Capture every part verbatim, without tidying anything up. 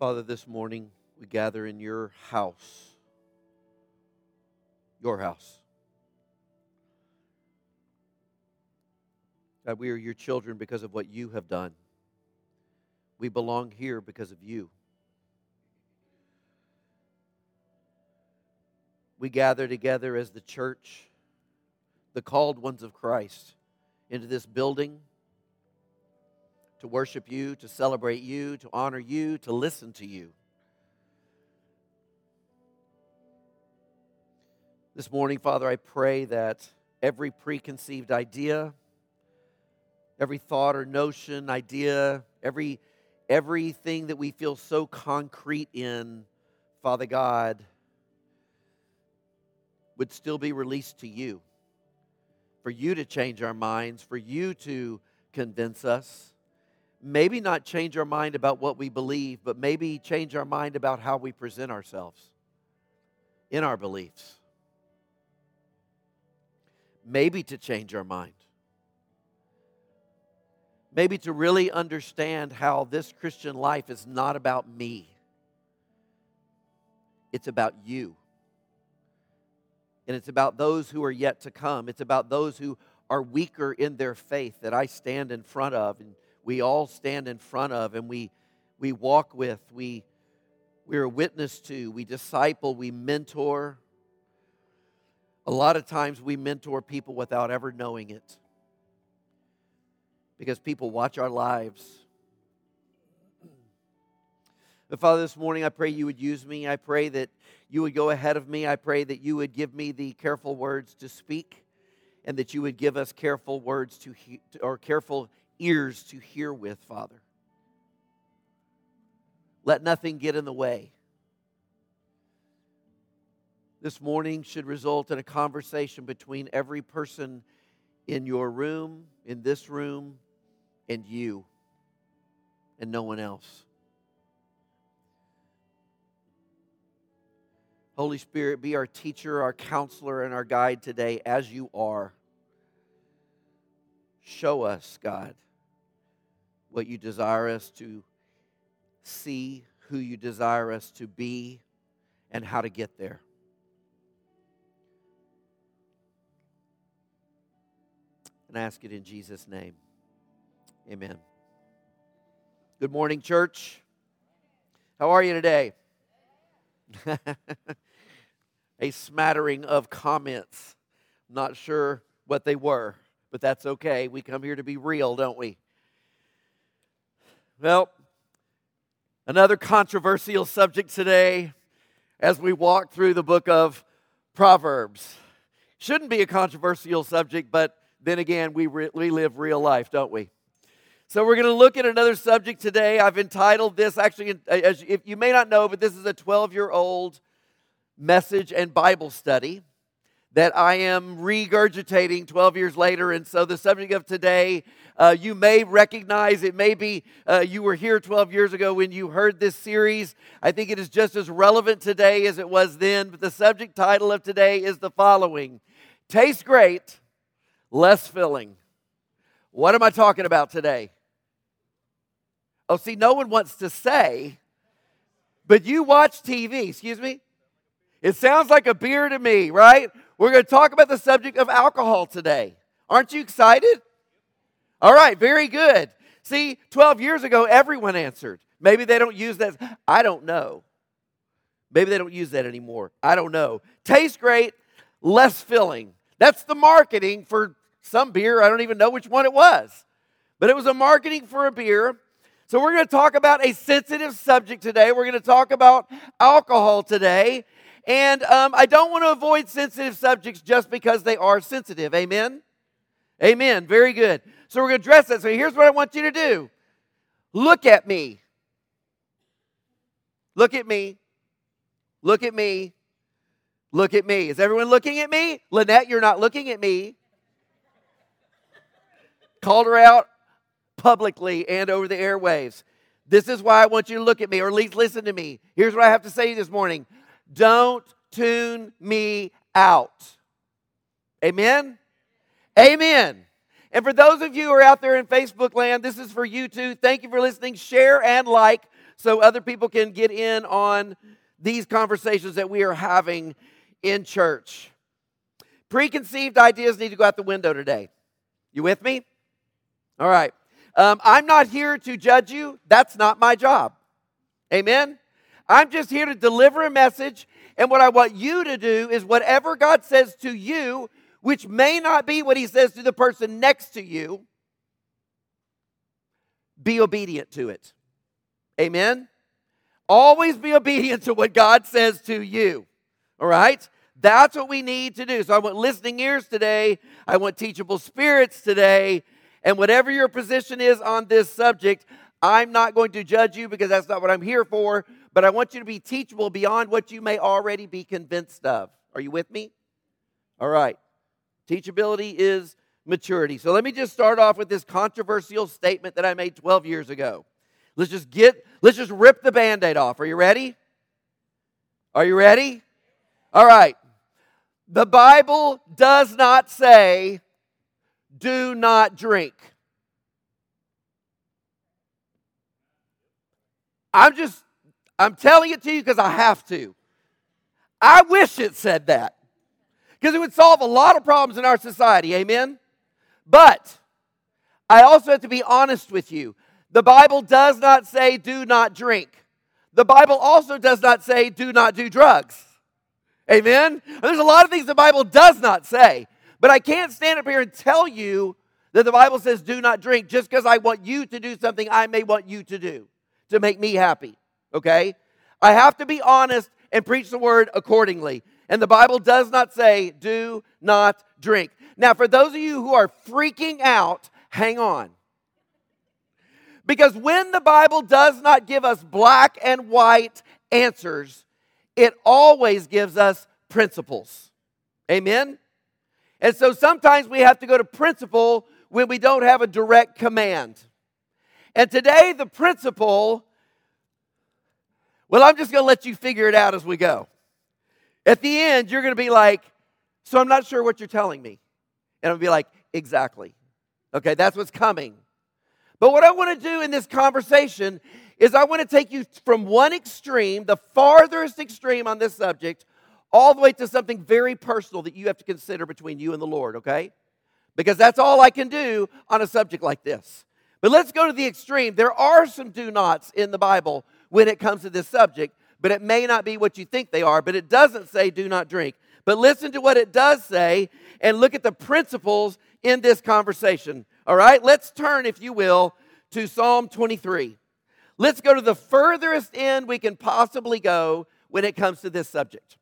Father, this morning we gather in your house, your house. God, we are your children because of what you have done. We belong here because of you. We gather together as the church, the called ones of Christ, into this building to worship you, to celebrate you, to honor you, to listen to you. This morning, Father, I pray that every preconceived idea, every thought or notion, idea, every everything that we feel so concrete in, Father God, would still be released to you. For you to change our minds, for you to convince us. Maybe not change our mind about what we believe, but maybe change our mind about how we present ourselves in our beliefs. Maybe to change our mind. Maybe to really understand how this Christian life is not about me. It's about you. And it's about those who are yet to come. It's about those who are weaker in their faith that I stand in front of, and we all stand in front of, and we we walk with, we we're a witness to, we disciple, we mentor. A lot of times we mentor people without ever knowing it, because people watch our lives. But Father, this morning I pray you would use me. I pray that you would go ahead of me. I pray that you would give me the careful words to speak, and that you would give us careful words to he- or careful ears to hear with, Father. Let nothing get in the way. This morning should result in a conversation between every person in your room, in this room, and you, and no one else. Holy Spirit, be our teacher, our counselor, and our guide today as you are. Show us, God, what you desire us to see, who you desire us to be, and how to get there. And I ask it in Jesus' name. Amen. Good morning, church. How are you today? A smattering of comments. Not sure what they were, but that's okay. We come here to be real, don't we? Well, another controversial subject today as we walk through the book of Proverbs. Shouldn't be a controversial subject, but then again, we, re- we live real life, don't we? So we're going to look at another subject today. I've entitled this, actually, as if you may not know, but this is a twelve-year-old message and Bible study that I am regurgitating twelve years later. And so the subject of today, uh, you may recognize, it may be uh, you were here twelve years ago when you heard this series. I think it is just as relevant today as it was then. But the subject title of today is the following: Tastes great, less filling. What am I talking about today? Oh, see, no one wants to say, but you watch T V, excuse me? It sounds like a beer to me, right? We're going to talk about the subject of alcohol today. Aren't you excited? All right, very good. See, twelve years ago, everyone answered. Maybe they don't use that. I don't know. Maybe they don't use that anymore. I don't know. Tastes great, less filling. That's the marketing for some beer. I don't even know which one it was. But it was a marketing for a beer. So we're going to talk about a sensitive subject today. We're going to talk about alcohol today. And um, I don't want to avoid sensitive subjects just because they are sensitive. Amen? Amen. Very good. So we're going to address that. So here's what I want you to do. Look at me. Look at me. Look at me. Look at me. Is everyone looking at me? Lynette, you're not looking at me. Called her out publicly and over the airwaves. This is why I want you to look at me, or at least listen to me. Here's what I have to say this morning. Don't tune me out. Amen? Amen. And for those of you who are out there in Facebook land, this is for you too. Thank you for listening. Share and like so other people can get in on these conversations that we are having in church. Preconceived ideas need to go out the window today. You with me? All right. Um, I'm not here to judge you. That's not my job. Amen? I'm just here to deliver a message, and what I want you to do is whatever God says to you, which may not be what he says to the person next to you, be obedient to it. Amen? Always be obedient to what God says to you. All right? That's what we need to do. So I want listening ears today. I want teachable spirits today. And whatever your position is on this subject, I'm not going to judge you because that's not what I'm here for. But I want you to be teachable beyond what you may already be convinced of. Are you with me? All right. Teachability is maturity. So let me just start off with this controversial statement that I made twelve years ago. Let's just get, let's just rip the Band-Aid off. Are you ready? Are you ready? All right. The Bible does not say, do not drink. I'm just, I'm telling it to you because I have to. I wish it said that. Because it would solve a lot of problems in our society. Amen? But I also have to be honest with you. The Bible does not say do not drink. The Bible also does not say do not do drugs. Amen? There's a lot of things the Bible does not say. But I can't stand up here and tell you that the Bible says do not drink just because I want you to do something I may want you to do to make me happy. Okay? I have to be honest and preach the word accordingly. And the Bible does not say do not drink. Now, for those of you who are freaking out, hang on. Because when the Bible does not give us black and white answers, it always gives us principles. Amen? And so sometimes we have to go to principle when we don't have a direct command. And today the principle, well, I'm just going to let you figure it out as we go. At the end, you're going to be like, so I'm not sure what you're telling me. And I'll be like, exactly. Okay, that's what's coming. But what I want to do in this conversation is I want to take you from one extreme, the farthest extreme on this subject, all the way to something very personal that you have to consider between you and the Lord, okay? Because that's all I can do on a subject like this. But let's go to the extreme. There are some do nots in the Bible when it comes to this subject, but it may not be what you think they are, but it doesn't say do not drink. But listen to what it does say and look at the principles in this conversation. All right, let's turn, if you will, to Psalm twenty-three. Let's go to the furthest end we can possibly go when it comes to this subject.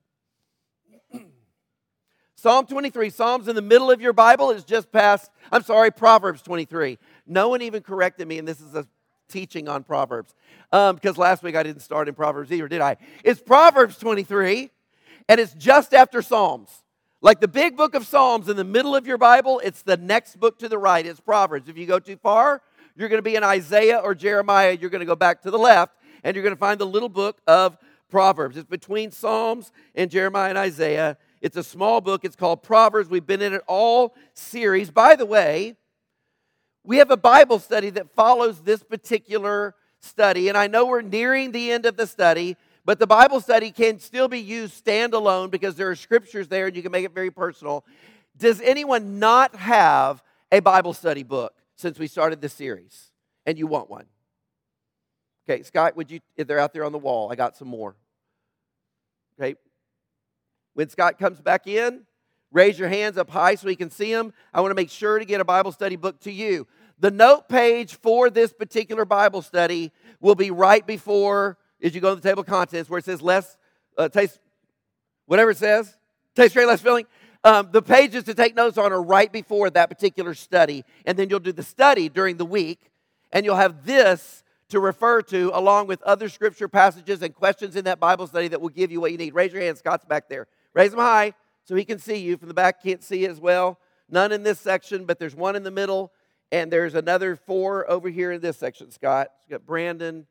Psalm twenty-three, Psalms in the middle of your Bible is just past, I'm sorry, Proverbs twenty-three. No one even corrected me, and this is a teaching on Proverbs. Um, because last week I didn't start in Proverbs either, did I? It's Proverbs twenty-three, and it's just after Psalms. Like the big book of Psalms in the middle of your Bible, it's the next book to the right. It's Proverbs. If you go too far, you're going to be in Isaiah or Jeremiah. You're going to go back to the left, and you're going to find the little book of Proverbs. It's between Psalms and Jeremiah and Isaiah. It's a small book. It's called Proverbs. We've been in it all series. By the way, we have a Bible study that follows this particular study, and I know we're nearing the end of the study, but the Bible study can still be used standalone because there are scriptures there and you can make it very personal. Does anyone not have a Bible study book since we started this series and you want one? Okay, Scott, would you, if they're out there on the wall, I got some more. Okay, when Scott comes back in, raise your hands up high so we can see them. I want to make sure to get a Bible study book to you. The note page for this particular Bible study will be right before, as you go to the table of contents, where it says less, uh, taste, whatever it says, taste great, less filling. Um, the pages to take notes on are right before that particular study. And then you'll do the study during the week, and you'll have this to refer to along with other scripture passages and questions in that Bible study that will give you what you need. Raise your hand. Scott's back there. Raise them high so he can see you. From the back, can't see as well. None in this section, but there's one in the middle, and there's another four over here in this section, Scott. You got Brandon,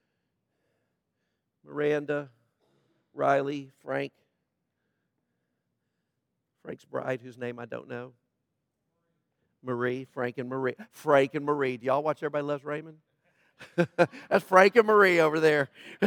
Miranda, Riley, Frank. Frank's bride, whose name I don't know. Marie, Frank and Marie. Frank and Marie. Do y'all watch Everybody Loves Raymond? That's Frank and Marie over there.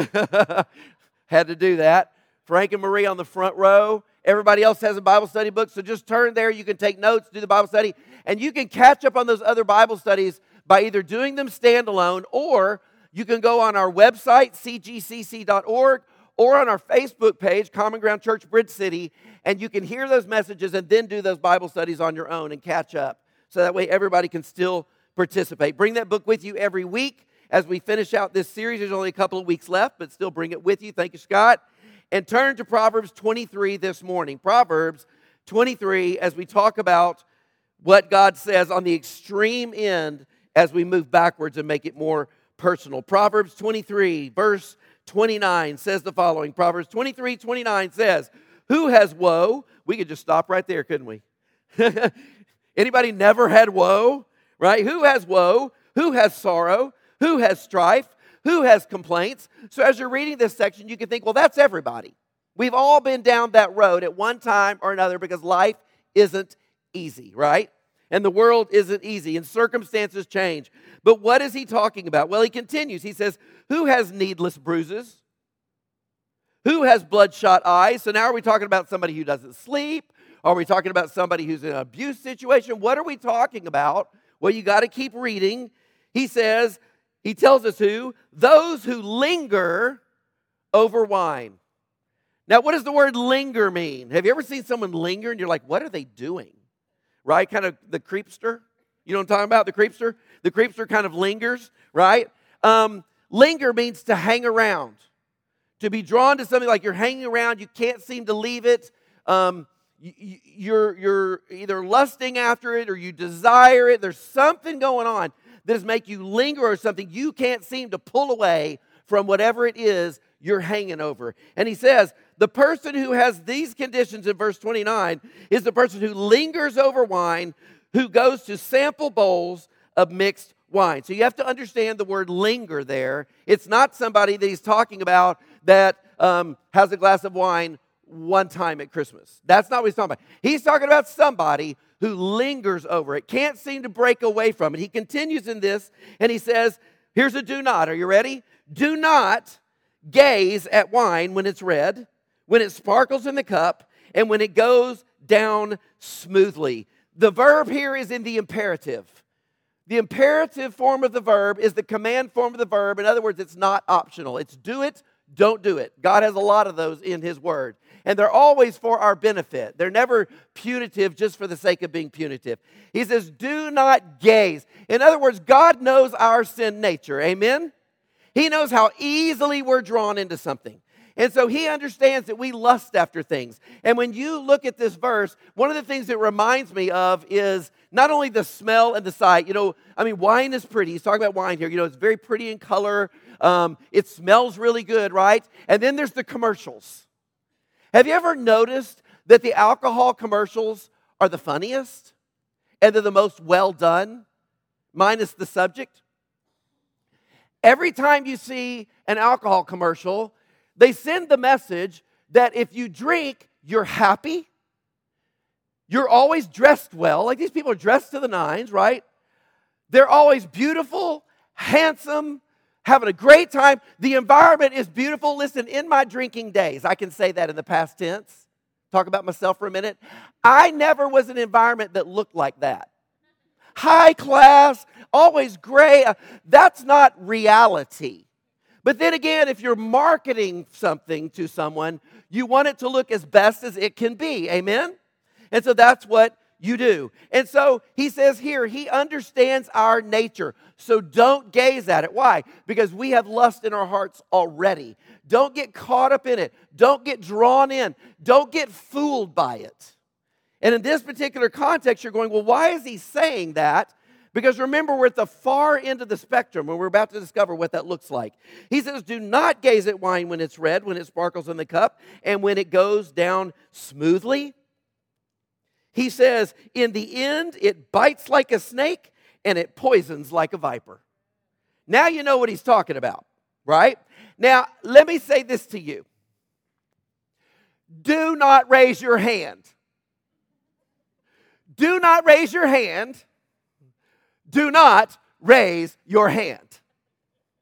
Had to do that. Frank and Marie on the front row. Everybody else has a Bible study book, so just turn there. You can take notes, do the Bible study, and you can catch up on those other Bible studies by either doing them standalone, or you can go on our website, c g c c dot org, or on our Facebook page, Common Ground Church Bridge City, and you can hear those messages and then do those Bible studies on your own and catch up. So that way everybody can still participate. Bring that book with you every week as we finish out this series. There's only a couple of weeks left, but still bring it with you. Thank you, Scott. And turn to Proverbs twenty-three this morning. Proverbs twenty-three, as we talk about what God says on the extreme end as we move backwards and make it more personal. Proverbs twenty-three, verse twenty-nine says the following. Proverbs twenty-three, twenty-nine says, who has woe? We could just stop right there, couldn't we? Anybody never had woe? Right? Who has woe? Who has sorrow? Who has strife? Who has complaints? So as you're reading this section, you can think, well, that's everybody. We've all been down that road at one time or another because life isn't easy, right? And the world isn't easy, and circumstances change. But what is he talking about? Well, he continues. He says, who has needless bruises? Who has bloodshot eyes? So now are we talking about somebody who doesn't sleep? Are we talking about somebody who's in an abuse situation? What are we talking about? Well, you got to keep reading. He says, he tells us who? Those who linger over wine. Now, what does the word linger mean? Have you ever seen someone linger and you're like, what are they doing? Right? Kind of the creepster. You know what I'm talking about? The creepster? The creepster kind of lingers, right? Um, linger means to hang around. To be drawn to something like you're hanging around, you can't seem to leave it. Um, you, you're, you're either lusting after it or you desire it. There's something going on that does make you linger or something. You can't seem to pull away from whatever it is you're hanging over. And he says, the person who has these conditions in verse twenty-nine is the person who lingers over wine, who goes to sample bowls of mixed wine. So you have to understand the word linger there. It's not somebody that he's talking about that um, has a glass of wine one time at Christmas. That's not what he's talking about. He's talking about somebody who lingers over it, can't seem to break away from it. He continues in this, and he says, here's a do not. Are you ready? Do not gaze at wine when it's red, when it sparkles in the cup, and when it goes down smoothly. The verb here is in the imperative. The imperative form of the verb is the command form of the verb. In other words, it's not optional. It's do it, don't do it. God has a lot of those in His Word. And they're always for our benefit. They're never punitive just for the sake of being punitive. He says, do not gaze. In other words, God knows our sin nature. Amen? He knows how easily we're drawn into something. And so He understands that we lust after things. And when you look at this verse, one of the things it reminds me of is not only the smell and the sight. You know, I mean, wine is pretty. He's talking about wine here. You know, it's very pretty in color. Um, it smells really good, right? And then there's the commercials. Have you ever noticed that the alcohol commercials are the funniest? And they're the most well done, minus the subject? Every time you see an alcohol commercial, they send the message that if you drink, you're happy. You're always dressed well. Like these people are dressed to the nines, right? They're always beautiful, handsome, having a great time. The environment is beautiful. Listen, in my drinking days, I can say that in the past tense. Talk about myself for a minute. I never was in an environment that looked like that. High class, always great. That's not reality. But then again, if you're marketing something to someone, you want it to look as best as it can be. Amen? And so that's what you do. And so he says here, he understands our nature. So don't gaze at it. Why? Because we have lust in our hearts already. Don't get caught up in it. Don't get drawn in. Don't get fooled by it. And in this particular context, you're going, well, why is he saying that? Because remember, we're at the far end of the spectrum, and we're about to discover what that looks like. He says, do not gaze at wine when it's red, when it sparkles in the cup, and when it goes down smoothly. He says, in the end, it bites like a snake, and it poisons like a viper. Now you know what he's talking about, right? Now, let me say this to you. Do not raise your hand. Do not raise your hand. Do not raise your hand.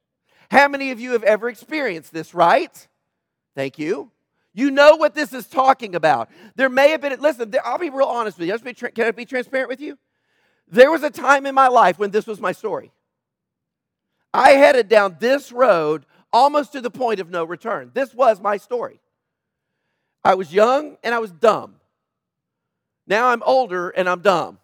How many of you have ever experienced this, right? Thank you. You know what this is talking about. There may have been, listen, there, I'll be real honest with you. Just be, can I be transparent with you? There was a time in my life when this was my story. I headed down this road almost to the point of no return. This was my story. I was young and I was dumb. Now I'm older and I'm dumb.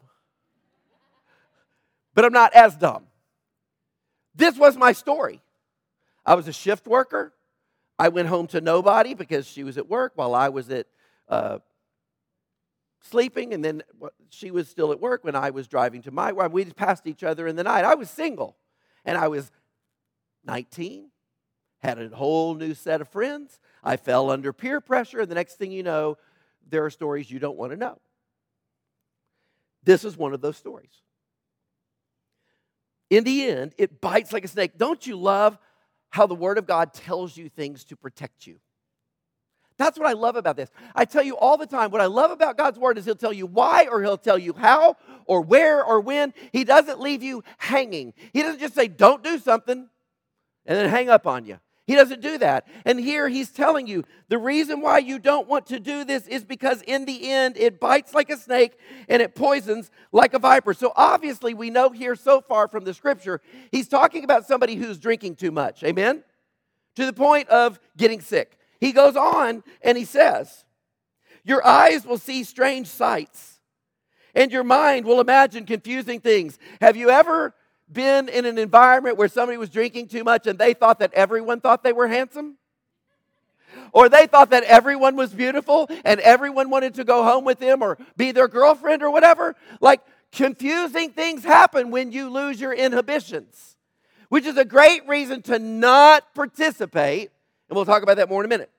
But I'm not as dumb. This was my story. I was a shift worker. I went home to nobody because she was at work while I was at uh, sleeping, and then she was still at work when I was driving to my work. We passed each other in the night. I was single, and I was nineteen, had a whole new set of friends. I fell under peer pressure, and the next thing you know, there are stories you don't want to know. This is one of those stories. In the end, it bites like a snake. Don't you love how the Word of God tells you things to protect you? That's what I love about this. I tell you all the time, what I love about God's Word is He'll tell you why, or He'll tell you how, or where, or when. He doesn't leave you hanging. He doesn't just say, don't do something, and then hang up on you. He doesn't do that. And here He's telling you, the reason why you don't want to do this is because in the end, it bites like a snake, and it poisons like a viper. So obviously, we know here so far from the Scripture, He's talking about somebody who's drinking too much. Amen? To the point of getting sick. He goes on and he says, your eyes will see strange sights, and your mind will imagine confusing things. Have you ever been in an environment where somebody was drinking too much and they thought that everyone thought they were handsome? Or they thought that everyone was beautiful and everyone wanted to go home with them or be their girlfriend or whatever? Like, confusing things happen when you lose your inhibitions, which is a great reason to not participate. And we'll talk about that more in a minute.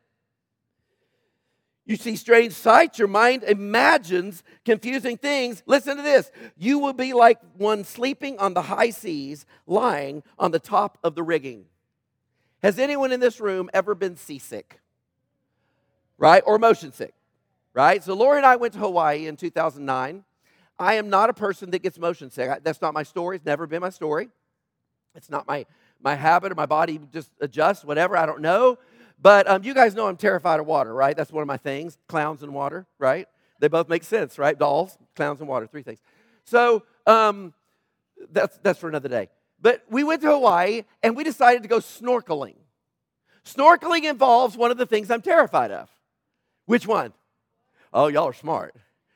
You see strange sights, your mind imagines confusing things. Listen to this. You will be like one sleeping on the high seas, lying on the top of the rigging. Has anyone in this room ever been seasick? Right? Or motion sick? Right? So Lori and I went to Hawaii in two thousand nine. I am not a person that gets motion sick. That's not my story. It's never been my story. It's not my, my habit or my body just adjusts, whatever. I don't know. But um, you guys know I'm terrified of water, right? That's one of my things. Clowns and water, right? They both make sense, right? Dolls, clowns, and water, three things. So um, that's, that's for another day. But we went to Hawaii, and we decided to go snorkeling. Snorkeling involves one of the things I'm terrified of. Which one? Oh, y'all are smart.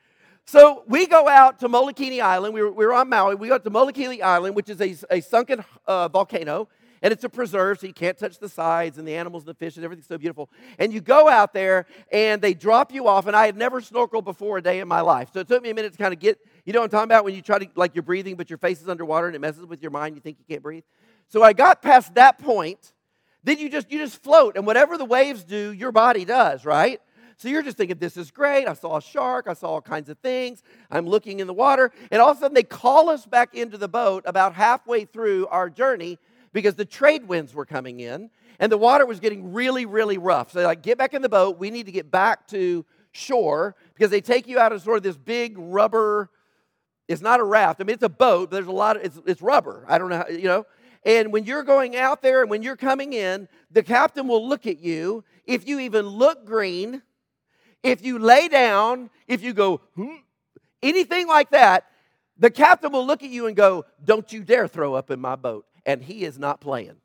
So we go out to Molokini Island. We were, we were on Maui. We go to Molokini Island, which is a, a sunken uh, volcano. And it's a preserve, so you can't touch the sides and the animals and the fish and everything's so beautiful. And you go out there, and they drop you off. And I had never snorkeled before a day in my life. So it took me a minute to kind of get, you know what I'm talking about? When you try to, like you're breathing, but your face is underwater, and it messes with your mind. You think you can't breathe. So I got past that point. Then you just, you just float. And whatever the waves do, your body does, right? So you're just thinking, this is great. I saw a shark. I saw all kinds of things. I'm looking in the water. And all of a sudden, they call us back into the boat about halfway through our journey, because the trade winds were coming in, and the water was getting really, really rough. So they're like, get back in the boat. We need to get back to shore, because they take you out of sort of this big rubber, it's not a raft. I mean, it's a boat, but there's a lot of, it's, it's rubber. I don't know how, you know. And when you're going out there and when you're coming in, the captain will look at you. If you even look green, if you lay down, if you go, hmm, anything like that, the captain will look at you and go, don't you dare throw up in my boat. And he is not playing.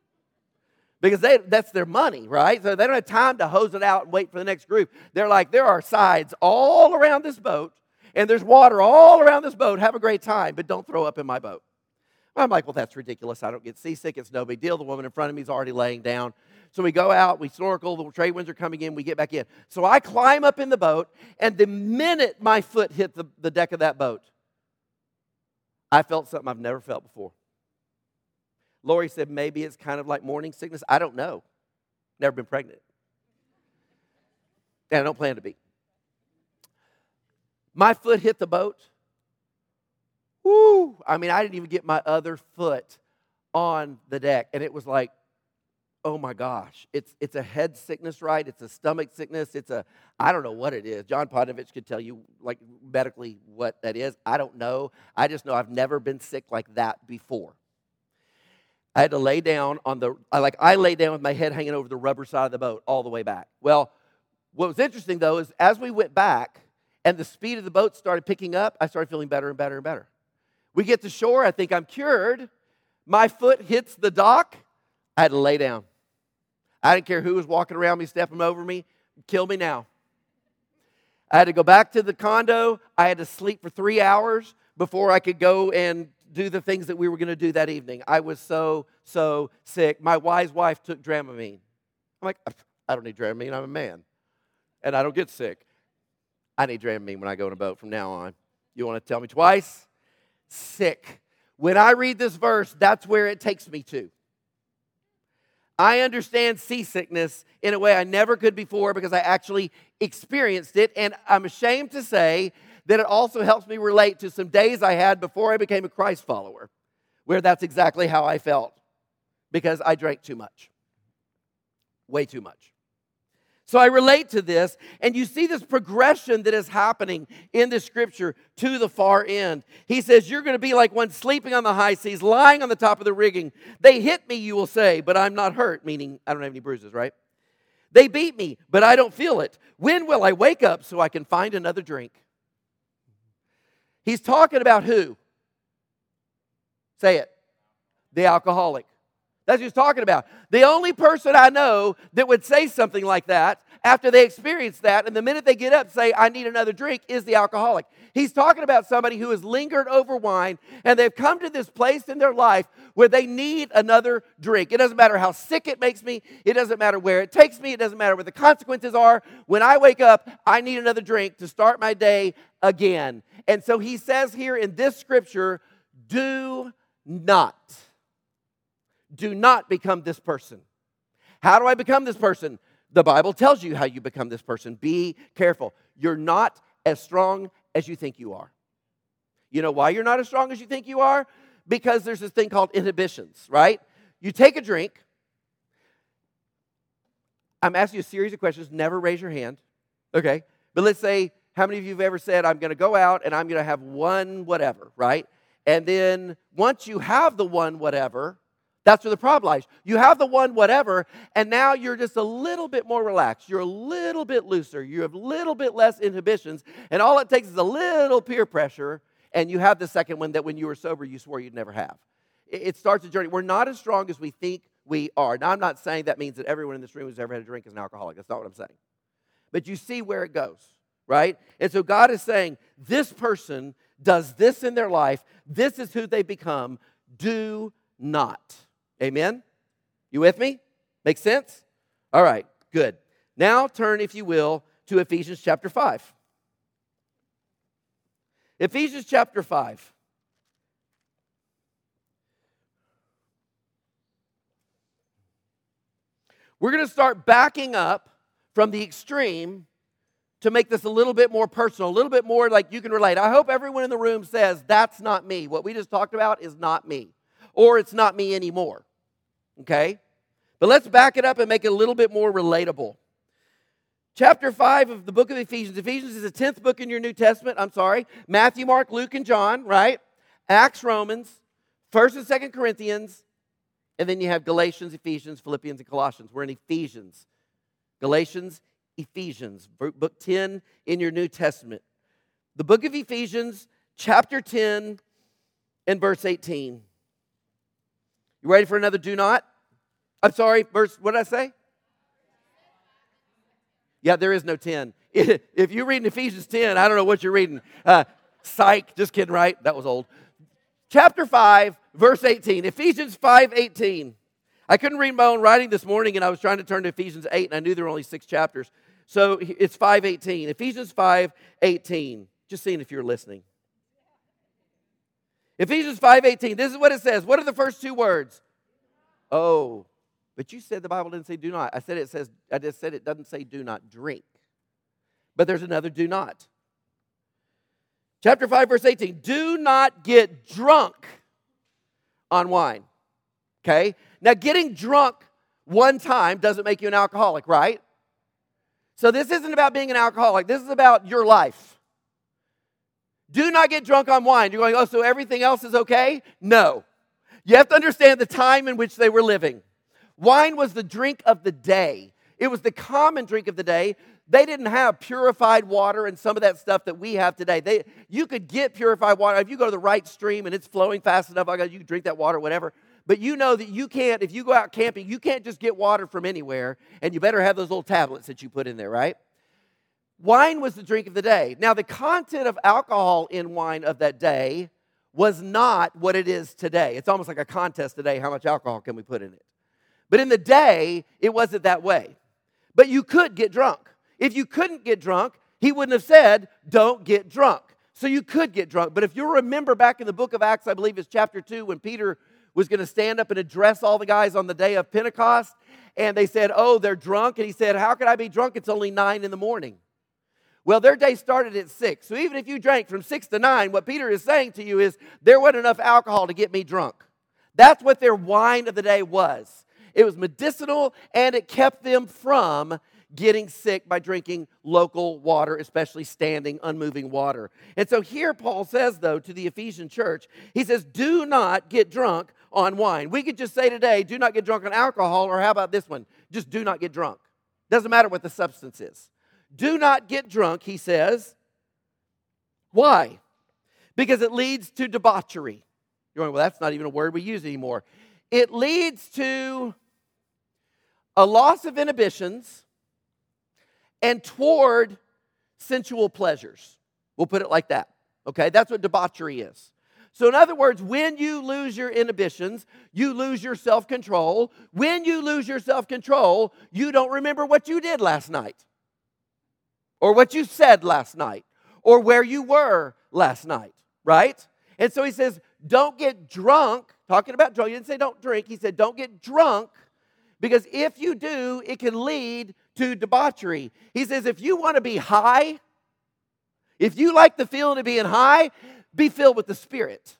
Because they, that's their money, right? So they don't have time to hose it out and wait for the next group. They're like, there are sides all around this boat, and there's water all around this boat. Have a great time, but don't throw up in my boat. I'm like, well, that's ridiculous. I don't get seasick. It's no big deal. The woman in front of me is already laying down. So we go out, we snorkel, the trade winds are coming in, we get back in. So I climb up in the boat, and the minute my foot hit the, the deck of that boat, I felt something I've never felt before. Lori said, maybe it's kind of like morning sickness. I don't know. Never been pregnant. And I don't plan to be. My foot hit the boat. Woo! I mean, I didn't even get my other foot on the deck. And it was like, oh my gosh. It's it's a head sickness, right? It's a stomach sickness. It's a, I don't know what it is. John Podovich could tell you, like, medically what that is. I don't know. I just know I've never been sick like that before. I had to lay down on the, I like I lay down with my head hanging over the rubber side of the boat all the way back. Well, what was interesting though is as we went back and the speed of the boat started picking up, I started feeling better and better and better. We get to shore, I think I'm cured. My foot hits the dock, I had to lay down. I didn't care who was walking around me, stepping over me, kill me now. I had to go back to the condo. I had to sleep for three hours before I could go and do the things that we were going to do that evening. I was so, so sick. My wise wife took Dramamine. I'm like, I don't need Dramamine. I'm a man. And I don't get sick. I need Dramamine when I go on a boat from now on. You want to tell me twice? Sick. When I read this verse, that's where it takes me to. I understand seasickness in a way I never could before because I actually experienced it. And I'm ashamed to say that it also helps me relate to some days I had before I became a Christ follower, where that's exactly how I felt because I drank too much. Way too much. So I relate to this, and you see this progression that is happening in the scripture to the far end. He says, you're going to be like one sleeping on the high seas, lying on the top of the rigging. They hit me, you will say, but I'm not hurt, meaning I don't have any bruises, right? They beat me, but I don't feel it. When will I wake up so I can find another drink? He's talking about who? Say it. The alcoholic. That's what he's talking about. The only person I know that would say something like that after they experience that, and the minute they get up and say, I need another drink, is the alcoholic. He's talking about somebody who has lingered over wine, and they've come to this place in their life where they need another drink. It doesn't matter how sick it makes me. It doesn't matter where it takes me. It doesn't matter what the consequences are. When I wake up, I need another drink to start my day again. And so he says here in this scripture, do not. Do not become this person. How do I become this person? The Bible tells you how you become this person. Be careful. You're not as strong as you think you are. You know why you're not as strong as you think you are? Because there's this thing called inhibitions, right? You take a drink. I'm asking you a series of questions. Never raise your hand. Okay? But let's say, how many of you have ever said, I'm going to go out and I'm going to have one whatever, right? And then once you have the one whatever, that's where the problem lies. You have the one whatever, and now you're just a little bit more relaxed. You're a little bit looser. You have a little bit less inhibitions, and all it takes is a little peer pressure, and you have the second one that when you were sober, you swore you'd never have. It starts a journey. We're not as strong as we think we are. Now, I'm not saying that means that everyone in this room who's ever had a drink is an alcoholic. That's not what I'm saying. But you see where it goes, right? And so God is saying, this person does this in their life. This is who they become. Do not. Amen? You with me? Make sense? All right, good. Now turn, if you will, to Ephesians chapter five. Ephesians chapter five. We're going to start backing up from the extreme to make this a little bit more personal, a little bit more like you can relate. I hope everyone in the room says, that's not me. What we just talked about is not me. Or it's not me anymore. Okay? But let's back it up and make it a little bit more relatable. Chapter five of the book of Ephesians. Ephesians is the tenth book in your New Testament. I'm sorry. Matthew, Mark, Luke, and John, right? Acts, Romans, first and second Corinthians, and then you have Galatians, Ephesians, Philippians, and Colossians. We're in Ephesians. Galatians, Ephesians. Book ten in your New Testament. The book of Ephesians, chapter ten, and verse eighteen. You ready for another do not? I'm sorry, verse, what did I say? Yeah, there is no ten. If you're reading Ephesians ten, I don't know what you're reading. Uh, psych, just kidding, right? That was old. Chapter five, verse eighteen. Ephesians five eighteen. I couldn't read my own writing this morning, and I was trying to turn to Ephesians eight, and I knew there were only six chapters. So it's five eighteen. Ephesians five eighteen. Just seeing if you're listening. Ephesians five eighteen. This is what it says. What are the first two words? Oh, but you said the Bible didn't say do not. I said it says, I just said it doesn't say do not drink. But there's another do not. Chapter five, verse eighteen. Do not get drunk on wine. Okay? Now, getting drunk one time doesn't make you an alcoholic, right? So this isn't about being an alcoholic. This is about your life. Do not get drunk on wine. You're going, oh, so everything else is okay? No. You have to understand the time in which they were living. Wine was the drink of the day. It was the common drink of the day. They didn't have purified water and some of that stuff that we have today. They, you could get purified water. If you go to the right stream and it's flowing fast enough, you can drink that water, whatever. But you know that you can't, if you go out camping, you can't just get water from anywhere, and you better have those little tablets that you put in there, right? Wine was the drink of the day. Now, the content of alcohol in wine of that day was not what it is today. It's almost like a contest today, how much alcohol can we put in it? But in the day, it wasn't that way. But you could get drunk. If you couldn't get drunk, he wouldn't have said, don't get drunk. So you could get drunk. But if you remember back in the book of Acts, I believe it's chapter two, when Peter was going to stand up and address all the guys on the day of Pentecost, and they said, oh, they're drunk. And he said, how could I be drunk? It's only nine in the morning. Well, their day started at six. So even if you drank from six to nine, what Peter is saying to you is, there wasn't enough alcohol to get me drunk. That's what their wine of the day was. It was medicinal, and it kept them from getting sick by drinking local water, especially standing, unmoving water. And so here Paul says, though, to the Ephesian church, he says, do not get drunk on wine. We could just say today, do not get drunk on alcohol, or how about this one? Just do not get drunk. Doesn't matter what the substance is. Do not get drunk, he says. Why? Because it leads to debauchery. You're going, well, that's not even a word we use anymore. It leads to a loss of inhibitions and toward sensual pleasures. We'll put it like that. Okay, that's what debauchery is. So in other words, when you lose your inhibitions, you lose your self-control. When you lose your self-control, you don't remember what you did last night, or what you said last night, or where you were last night, right? And so he says, don't get drunk. Talking about drunk, he didn't say don't drink. He said don't get drunk, because if you do, it can lead to debauchery. He says if you want to be high, if you like the feeling of being high, be filled with the Spirit.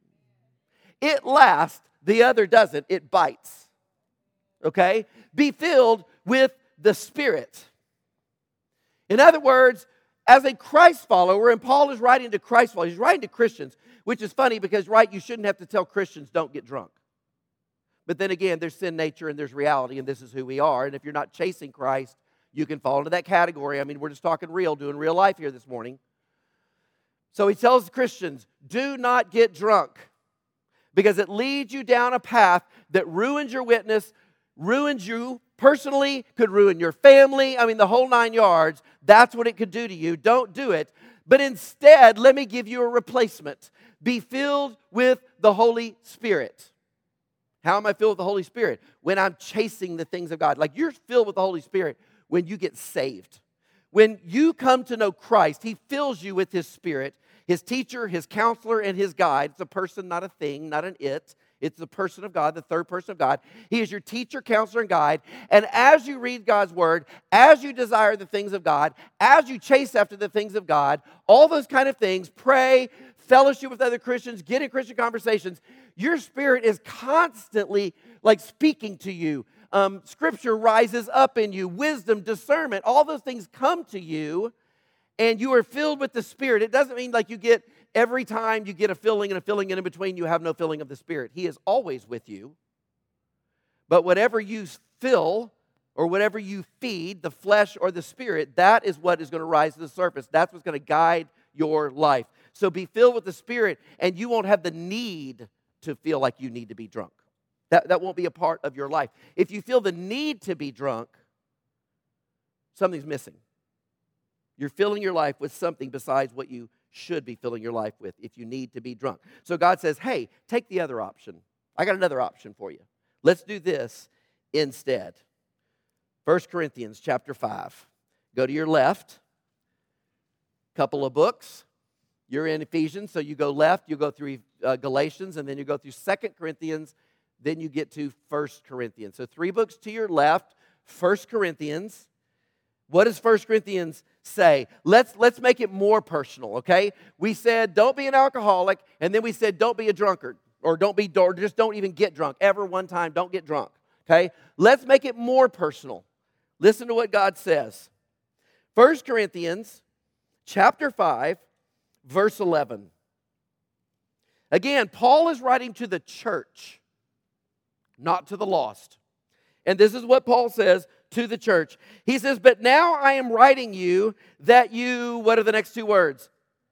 It lasts, the other doesn't. It bites. Okay? Be filled with the Spirit. In other words, as a Christ follower, and Paul is writing to Christ followers, he's writing to Christians, which is funny because, right, you shouldn't have to tell Christians don't get drunk. But then again, there's sin nature and there's reality, and this is who we are. And if you're not chasing Christ, you can fall into that category. I mean, we're just talking real, doing real life here this morning. So he tells Christians, do not get drunk, because it leads you down a path that ruins your witness, ruins you personally, could ruin your family. I mean, the whole nine yards. That's what it could do to you. Don't do it. But instead, let me give you a replacement. Be filled with the Holy Spirit. How am I filled with the Holy Spirit? When I'm chasing the things of God. Like, you're filled with the Holy Spirit when you get saved. When you come to know Christ, He fills you with His Spirit, His teacher, His counselor, and His guide. It's a person, not a thing, not an it. It's the person of God, the third person of God. He is your teacher, counselor, and guide. And as you read God's Word, as you desire the things of God, as you chase after the things of God, all those kind of things, pray, fellowship with other Christians, get in Christian conversations, your spirit is constantly like speaking to you. Um, scripture rises up in you. Wisdom, discernment, all those things come to you, and you are filled with the Spirit. It doesn't mean like you get every time you get a filling and a filling in between, you have no filling of the Spirit. He is always with you. But whatever you fill or whatever you feed, the flesh or the Spirit, that is what is going to rise to the surface. That's what's going to guide your life. So be filled with the Spirit, and you won't have the need to feel like you need to be drunk. That, that won't be a part of your life. If you feel the need to be drunk, something's missing. You're filling your life with something besides what you should be filling your life with if you need to be drunk. So God says, hey, take the other option. I got another option for you. Let's do this instead. First Corinthians chapter five. Go to your left. Couple of books. You're in Ephesians, so you go left, you go through uh, Galatians, and then you go through Second Corinthians, then you get to First Corinthians. So three books to your left, First Corinthians. What does First Corinthians say? Let's, let's make it more personal, okay? We said, don't be an alcoholic, and then we said, don't be a drunkard, or don't be, or just don't even get drunk. Ever one time, don't get drunk, okay? Let's make it more personal. Listen to what God says. First Corinthians chapter five, verse eleven. Again, Paul is writing to the church. not to the lost. And this is what Paul says to the church. He says, but now I am writing you that you, what are the next two words?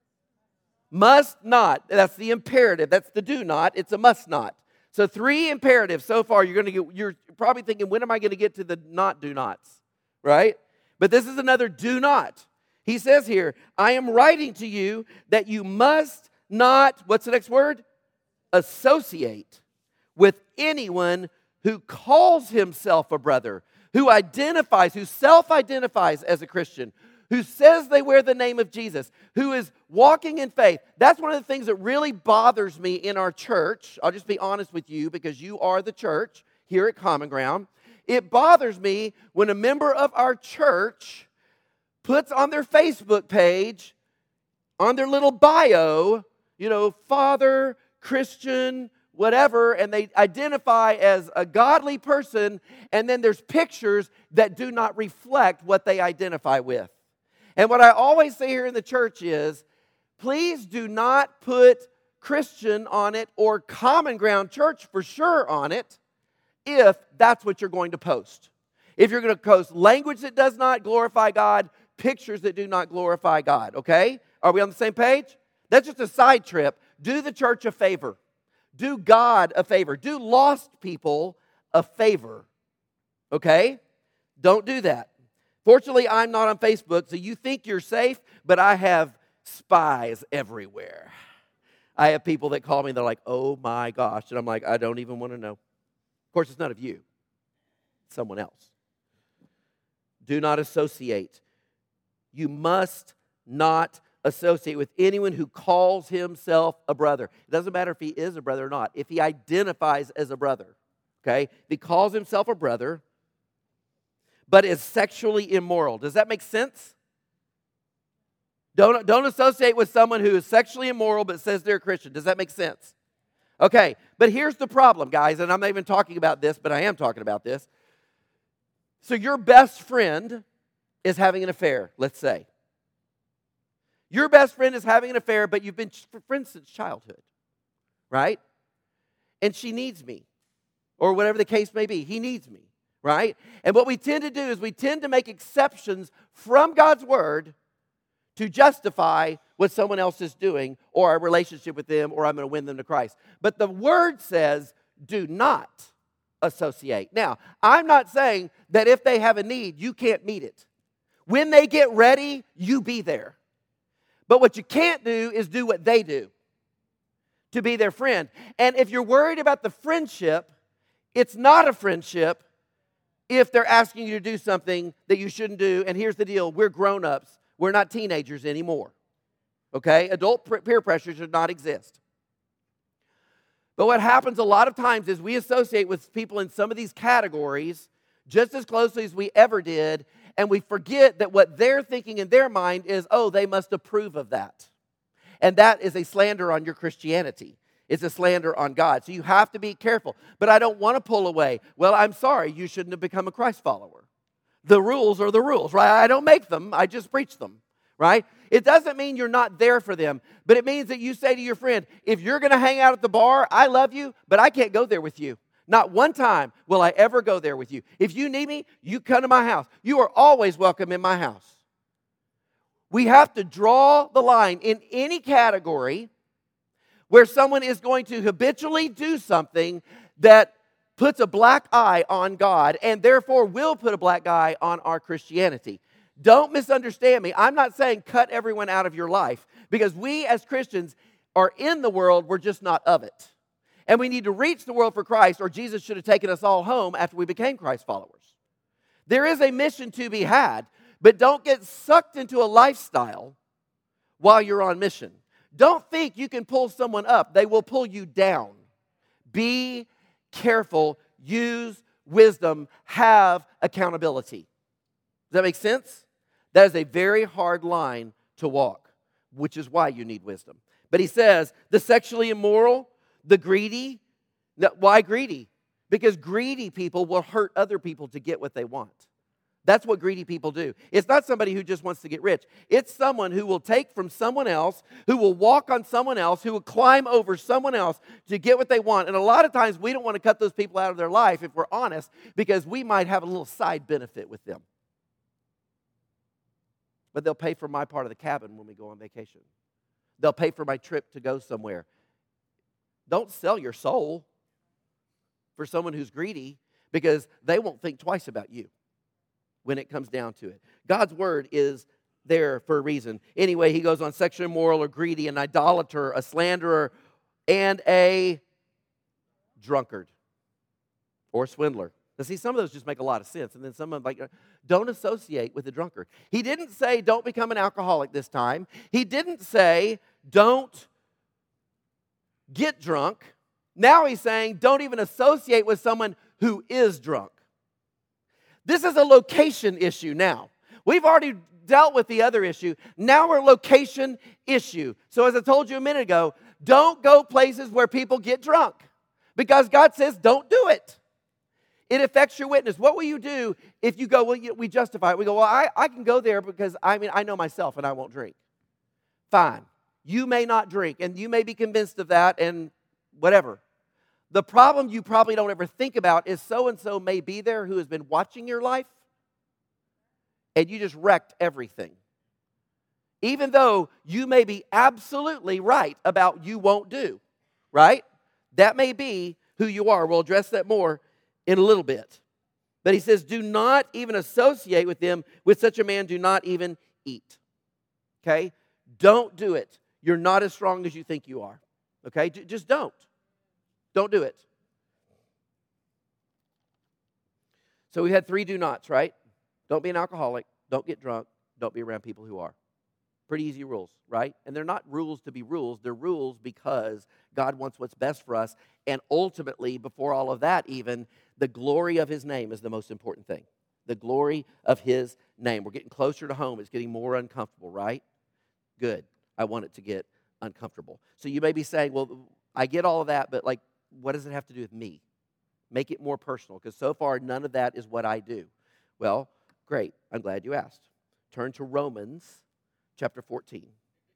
Must not. That's the imperative. That's the do not. It's a must not. So three imperatives so far. You're going to get, you're probably thinking, when am I going to get to the not do nots? Right? But this is another do not. He says here, I am writing to you that you must not, what's the next word? Associate with anyone who calls himself a brother, who identifies, who self-identifies as a Christian, who says they wear the name of Jesus, who is walking in faith. That's one of the things that really bothers me in our church. I'll just be honest with you because you are the church here at Common Ground. It bothers me when a member of our church puts on their Facebook page, on their little bio, you know, Father, Christian, whatever, and they identify as a godly person, and then there's pictures that do not reflect what they identify with. And what I always say here in the church is, please do not put Christian on it or Common Ground Church for sure on it if that's what you're going to post. If you're going to post language that does not glorify God, pictures that do not glorify God, okay? Are we on the same page? That's just a side trip. Do the church a favor. Do God a favor. Do lost people a favor. Okay? Don't do that. Fortunately, I'm not on Facebook, so you think you're safe, but I have spies everywhere. I have people that call me, they're like, oh my gosh. And I'm like, I don't even want to know. Of course, it's none of you. It's someone else. Do not associate. You must not associate with anyone who calls himself a brother. It doesn't matter if he is a brother or not. If he identifies as a brother, okay? If he calls himself a brother, but is sexually immoral. Does that make sense? Don't, don't associate with someone who is sexually immoral but says they're a Christian. Does that make sense? Okay, but here's the problem, guys, and I'm not even talking about this, but I am talking about this. So your best friend is having an affair, let's say. Your best friend is having an affair, but you've been friends since childhood, right? And she needs me, or whatever the case may be. He needs me, right? And what we tend to do is we tend to make exceptions from God's word to justify what someone else is doing or our relationship with them, or I'm going to win them to Christ. But the word says, do not associate. Now, I'm not saying that if they have a need, you can't meet it. When they get ready, you be there. But what you can't do is do what they do, to be their friend. And if you're worried about the friendship, it's not a friendship if they're asking you to do something that you shouldn't do. And here's the deal, we're grown-ups. We're not teenagers anymore. Okay? Adult peer pressure should not exist. But what happens a lot of times is we associate with people in some of these categories just as closely as we ever did, and we forget that what they're thinking in their mind is, oh, they must approve of that. And that is a slander on your Christianity. It's a slander on God. So you have to be careful. But I don't want to pull away. Well, I'm sorry, you shouldn't have become a Christ follower. The rules are the rules, right? I don't make them, I just preach them, right? It doesn't mean you're not there for them, but it means that you say to your friend, if you're going to hang out at the bar, I love you, but I can't go there with you. Not one time will I ever go there with you. If you need me, you come to my house. You are always welcome in my house. We have to draw the line in any category where someone is going to habitually do something that puts a black eye on God and therefore will put a black eye on our Christianity. Don't misunderstand me. I'm not saying cut everyone out of your life, because we as Christians are in the world, we're just not of it. And we need to reach the world for Christ, or Jesus should have taken us all home after we became Christ followers. There is a mission to be had, but don't get sucked into a lifestyle while you're on mission. Don't think you can pull someone up. They will pull you down. Be careful. Use wisdom. Have accountability. Does that make sense? That is a very hard line to walk, which is why you need wisdom. But he says, the sexually immoral, the greedy. Why greedy? Because greedy people will hurt other people to get what they want. That's what greedy people do. It's not somebody who just wants to get rich. It's someone who will take from someone else, who will walk on someone else, who will climb over someone else to get what they want. And a lot of times we don't want to cut those people out of their life, if we're honest, because we might have a little side benefit with them. But they'll pay for my part of the cabin when we go on vacation. They'll pay for my trip to go somewhere. Don't sell your soul for someone who's greedy, because they won't think twice about you when it comes down to it. God's word is there for a reason. Anyway, he goes on, sexually immoral or greedy, an idolater, a slanderer, and a drunkard or swindler. Now, see, some of those just make a lot of sense. And then some of them, like, don't associate with a drunkard. He didn't say don't become an alcoholic this time. He didn't say don't get drunk. Now he's saying don't even associate with someone who is drunk. This is a location issue now. We've already dealt with the other issue. Now we're a location issue. So as I told you a minute ago, don't go places where people get drunk, because God says don't do it. It affects your witness. What will you do if you go, well, you, we justify it. We go, well, I, I can go there because, I mean, I know myself and I won't drink. Fine. You may not drink, and you may be convinced of that, and whatever. The problem you probably don't ever think about is so-and-so may be there who has been watching your life, and you just wrecked everything. Even though you may be absolutely right about you won't do, right? That may be who you are. We'll address that more in a little bit. But he says, do not even associate with them. With such a man, do not even eat. Okay? Don't do it. You're not as strong as you think you are. Okay? Just don't. Don't do it. So we had three do nots, right? Don't be an alcoholic. Don't get drunk. Don't be around people who are. Pretty easy rules, right? And they're not rules to be rules. They're rules because God wants what's best for us. And ultimately, before all of that even, the glory of his name is the most important thing. The glory of his name. We're getting closer to home. It's getting more uncomfortable, right? Good. I want it to get uncomfortable. So you may be saying, well, I get all of that, but like, what does it have to do with me? Make it more personal, because so far none of that is what I do. Well, great. I'm glad you asked. Turn to Romans chapter fourteen.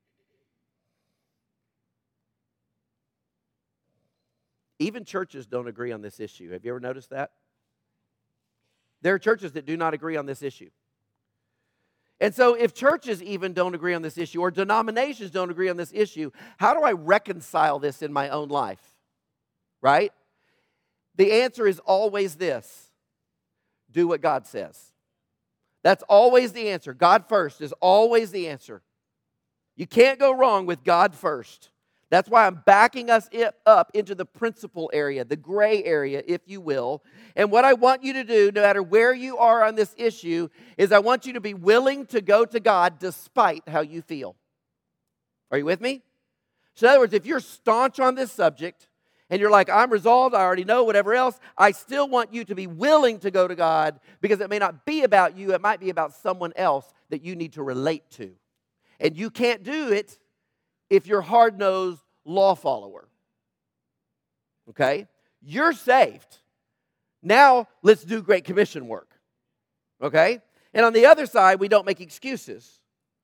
Even churches don't agree on this issue. Have you ever noticed that? There are churches that do not agree on this issue. And so if churches even don't agree on this issue, or denominations don't agree on this issue, how do I reconcile this in my own life? Right? The answer is always this: do what God says. That's always the answer. God first is always the answer. You can't go wrong with God first. That's why I'm backing us up into the principle area, the gray area, if you will. And what I want you to do, no matter where you are on this issue, is I want you to be willing to go to God despite how you feel. Are you with me? So in other words, if you're staunch on this subject, and you're like, I'm resolved, I already know, whatever else, I still want you to be willing to go to God, because it may not be about you, it might be about someone else that you need to relate to. And you can't do it if you're a hard-nosed law follower. Okay? You're saved. Now, let's do Great Commission work. Okay? And on the other side, we don't make excuses.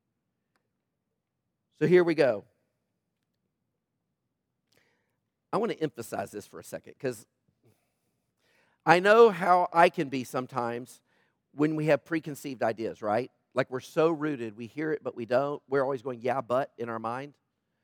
So here we go. I want to emphasize this for a second, because I know how I can be sometimes when we have preconceived ideas, right? Like we're so rooted, we hear it, but we don't. We're always going, yeah, but, in our mind.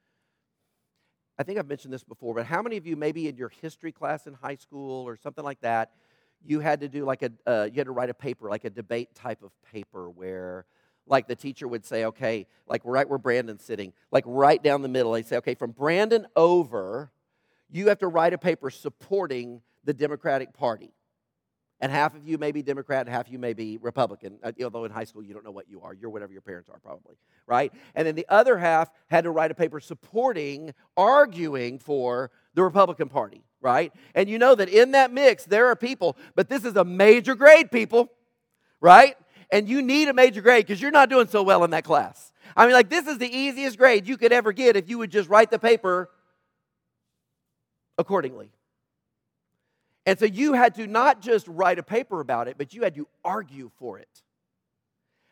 I think I've mentioned this before, but how many of you, maybe in your history class in high school or something like that, you had to do like a, uh, you had to write a paper, like a debate type of paper where, like the teacher would say, okay, like right where Brandon's sitting, like right down the middle, they'd say, okay, from Brandon over, you have to write a paper supporting the Democratic Party. And half of you may be Democrat, and half of you may be Republican, although in high school you don't know what you are. You're whatever your parents are probably, right? And then the other half had to write a paper supporting, arguing for the Republican Party, right? And you know that in that mix there are people, but this is a major grade, people, right? And you need a major grade because you're not doing so well in that class. I mean, like, this is the easiest grade you could ever get if you would just write the paper accordingly. And so you had to not just write a paper about it, but you had to argue for it.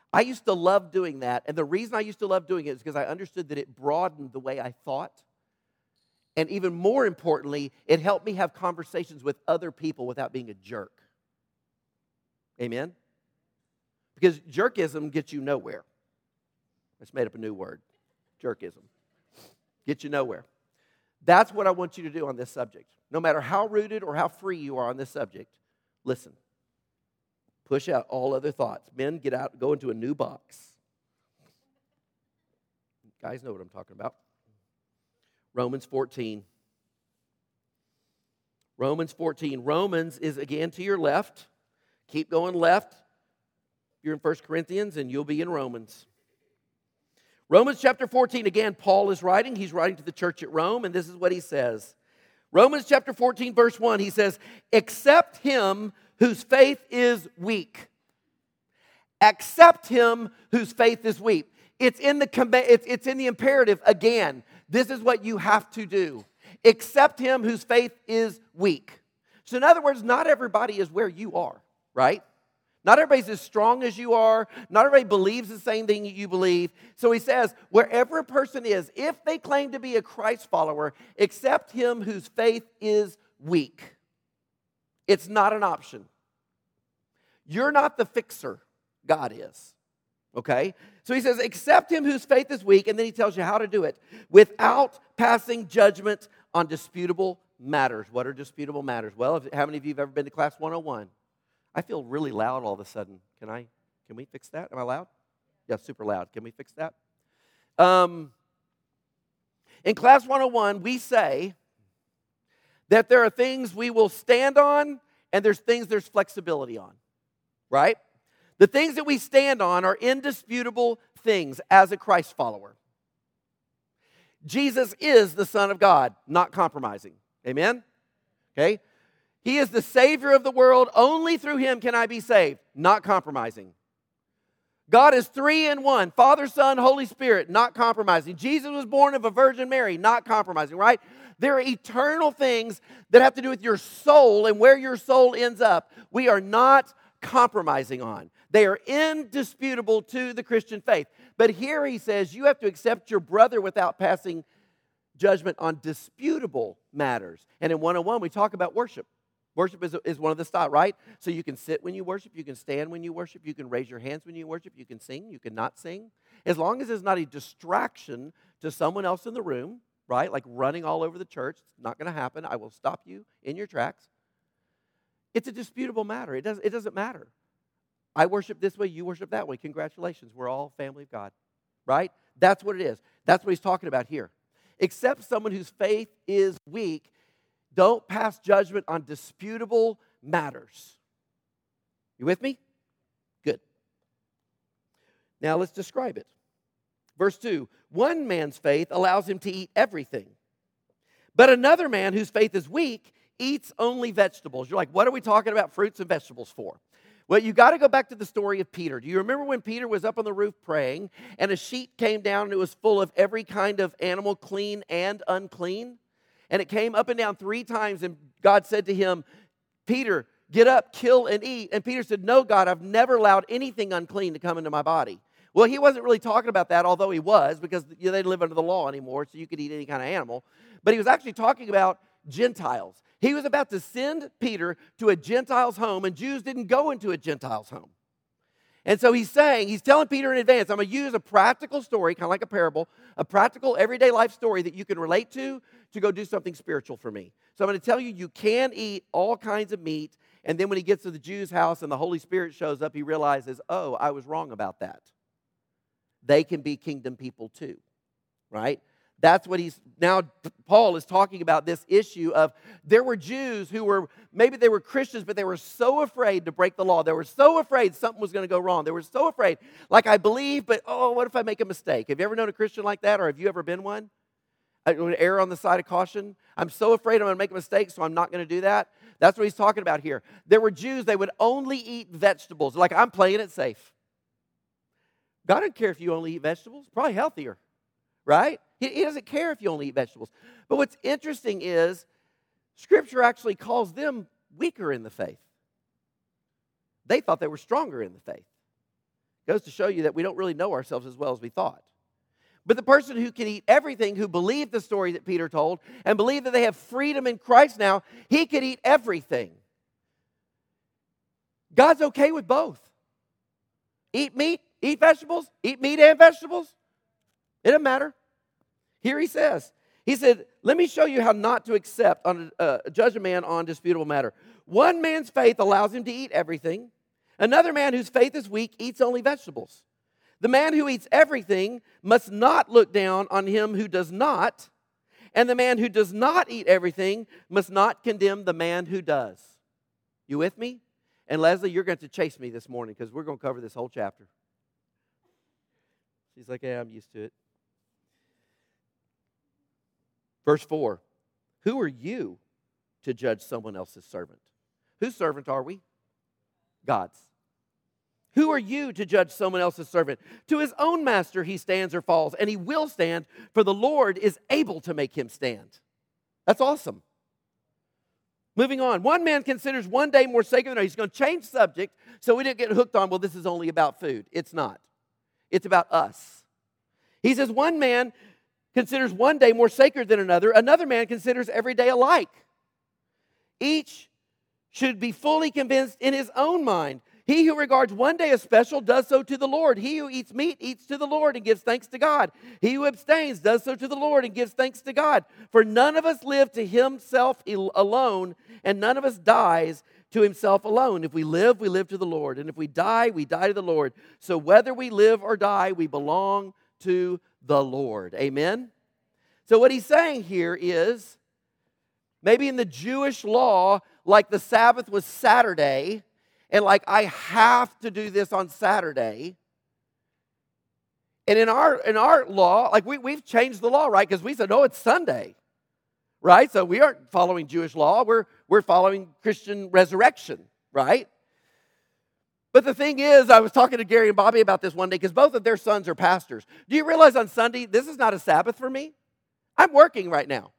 I used to love doing that, and the reason I used to love doing it is because I understood that it broadened the way I thought. And even more importantly, it helped me have conversations with other people without being a jerk. Amen? Because jerkism gets you nowhere. I just made up a new word. Jerkism. Gets you nowhere. That's what I want you to do on this subject. No matter how rooted or how free you are on this subject, listen. Push out all other thoughts. Men, get out, go into a new box. Guys know what I'm talking about. Romans fourteen. Romans fourteen. Romans is again to your left. Keep going left. You're in First Corinthians and you'll be in Romans. Romans chapter fourteen, again, Paul is writing. He's writing to the church at Rome, and this is what he says. Romans chapter fourteen, verse one, he says, "Accept him whose faith is weak." Accept him whose faith is weak. It's in the it's, it's in the imperative again. This is what you have to do. Accept him whose faith is weak. So in other words, not everybody is where you are, right? Not everybody's as strong as you are. Not everybody believes the same thing you believe. So he says, wherever a person is, if they claim to be a Christ follower, accept him whose faith is weak. It's not an option. You're not the fixer. God is. Okay? So he says, accept him whose faith is weak, and then he tells you how to do it without passing judgment on disputable matters. What are disputable matters? Well, how many of you have ever been to class one oh one? I feel really loud all of a sudden. Can I, can we fix that? Am I loud? Yeah, super loud. Can we fix that? Um, in class one oh one, we say that there are things we will stand on and there's things there's flexibility on, right? The things that we stand on are indisputable things as a Christ follower. Jesus is the Son of God, not compromising. Amen? Okay? He is the Savior of the world. Only through him can I be saved, not compromising. God is three in one, Father, Son, Holy Spirit, not compromising. Jesus was born of a Virgin Mary, not compromising, right? There are eternal things that have to do with your soul and where your soul ends up. We are not compromising on. They are indisputable to the Christian faith. But here he says you have to accept your brother without passing judgment on disputable matters. And in one oh one, we talk about worship. Worship is, is one of the styles, right? So you can sit when you worship, you can stand when you worship, you can raise your hands when you worship, you can sing, you can not sing. As long as it's not a distraction to someone else in the room, right? Like running all over the church. It's not going to happen. I will stop you in your tracks. It's a disputable matter. It, does, it doesn't matter. I worship this way, you worship that way. Congratulations, we're all family of God, right? That's what it is. That's what he's talking about here. Except someone whose faith is weak, don't pass judgment on disputable matters. You with me? Good. Now let's describe it. Verse two, one man's faith allows him to eat everything, but another man whose faith is weak eats only vegetables. You're like, what are we talking about fruits and vegetables for? Well, you got to go back to the story of Peter. Do you remember when Peter was up on the roof praying and a sheet came down and it was full of every kind of animal, clean and unclean? And it came up and down three times and God said to him, Peter, get up, kill and eat. And Peter said, no, God, I've never allowed anything unclean to come into my body. Well, he wasn't really talking about that, although he was, because you know, they didn't live under the law anymore, so you could eat any kind of animal. But he was actually talking about Gentiles. He was about to send Peter to a Gentile's home, and Jews didn't go into a Gentile's home. And so he's saying, he's telling Peter in advance, I'm going to use a practical story, kind of like a parable, a practical everyday life story that you can relate to, to go do something spiritual for me. So I'm going to tell you, you can eat all kinds of meat, and then when he gets to the Jew's house and the Holy Spirit shows up, he realizes, oh, I was wrong about that. They can be kingdom people too, right? That's what he's, now Paul is talking about this issue of there were Jews who were, maybe they were Christians, but they were so afraid to break the law. They were so afraid something was going to go wrong. They were so afraid, like I believe, but oh, what if I make a mistake? Have you ever known a Christian like that, or have you ever been one? I would err on the side of caution. I'm so afraid I'm going to make a mistake, so I'm not going to do that. That's what he's talking about here. There were Jews, they would only eat vegetables. Like, I'm playing it safe. God doesn't care if you only eat vegetables. Probably healthier, right? He, he doesn't care if you only eat vegetables. But what's interesting is Scripture actually calls them weaker in the faith. They thought they were stronger in the faith. Goes to show you that we don't really know ourselves as well as we thought. But the person who can eat everything, who believed the story that Peter told, and believe that they have freedom in Christ now, he could eat everything. God's okay with both. Eat meat, eat vegetables, eat meat and vegetables. It doesn't matter. Here he says, he said, let me show you how not to accept, on uh, judge a man on disputable matter. One man's faith allows him to eat everything. Another man whose faith is weak eats only vegetables. The man who eats everything must not look down on him who does not, and the man who does not eat everything must not condemn the man who does. You with me? And Leslie, you're going to chase me this morning because we're going to cover this whole chapter. She's like, yeah, I'm used to it. Verse four, who are you to judge someone else's servant? Whose servant are we? God's. Who are you to judge someone else's servant? To his own master he stands or falls, and he will stand, for the Lord is able to make him stand. That's awesome. Moving on. One man considers one day more sacred than another. He's going to change subject so we didn't get hooked on, well, this is only about food. It's not. It's about us. He says one man considers one day more sacred than another. Another man considers every day alike. Each should be fully convinced in his own mind. He who regards one day as special does so to the Lord. He who eats meat eats to the Lord and gives thanks to God. He who abstains does so to the Lord and gives thanks to God. For none of us live to himself alone, and none of us dies to himself alone. If we live, we live to the Lord. And if we die, we die to the Lord. So whether we live or die, we belong to the Lord. Amen? So what he's saying here is, maybe in the Jewish law, like the Sabbath was Saturday, and like I have to do this on Saturday. And in our in our law, like we, we've changed the law, right? Because we said, no, it's Sunday. Right? So we aren't following Jewish law. We're, we're following Christian resurrection, right? But the thing is, I was talking to Gary and Bobby about this one day because both of their sons are pastors. Do you realize on Sunday, this is not a Sabbath for me? I'm working right now.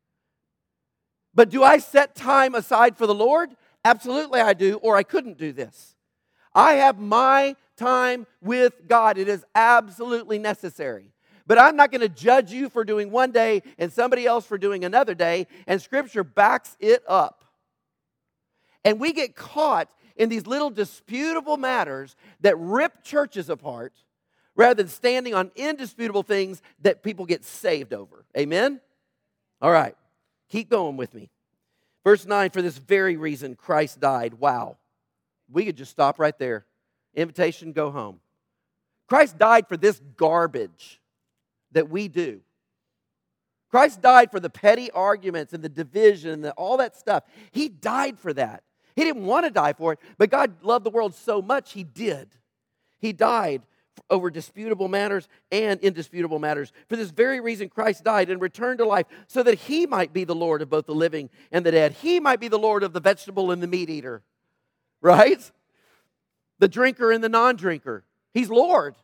But do I set time aside for the Lord? Absolutely I do, or I couldn't do this. I have my time with God. It is absolutely necessary. But I'm not going to judge you for doing one day and somebody else for doing another day, and Scripture backs it up. And we get caught in these little disputable matters that rip churches apart rather than standing on indisputable things that people get saved over. Amen? All right, keep going with me. Verse nine, for this very reason Christ died. Wow. We could just stop right there. Invitation, go home. Christ died for this garbage that we do. Christ died for the petty arguments and the division and the, all that stuff. He died for that. He didn't want to die for it, but God loved the world so much, He did. He died over disputable matters and indisputable matters. For this very reason Christ died and returned to life, so that He might be the Lord of both the living and the dead. He might be the Lord of the vegetable and the meat eater. Right? The drinker and the non-drinker. He's Lord.